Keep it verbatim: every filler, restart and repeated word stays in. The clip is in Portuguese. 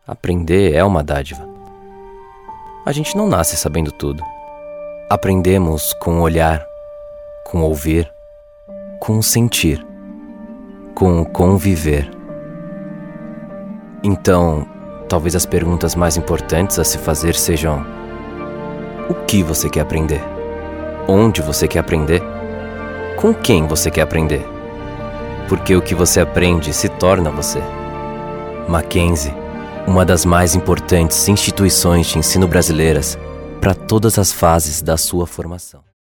Aprender é uma dádiva. A gente não nasce sabendo tudo. Aprendemos com o olhar, com o ouvir, com o sentir, com o conviver. Então, talvez as perguntas mais importantes a se fazer sejam: o que você quer aprender? Onde você quer aprender? Com quem você quer aprender? Porque o que você aprende se torna você. Mackenzie, uma das mais importantes instituições de ensino brasileiras para todas as fases da sua formação.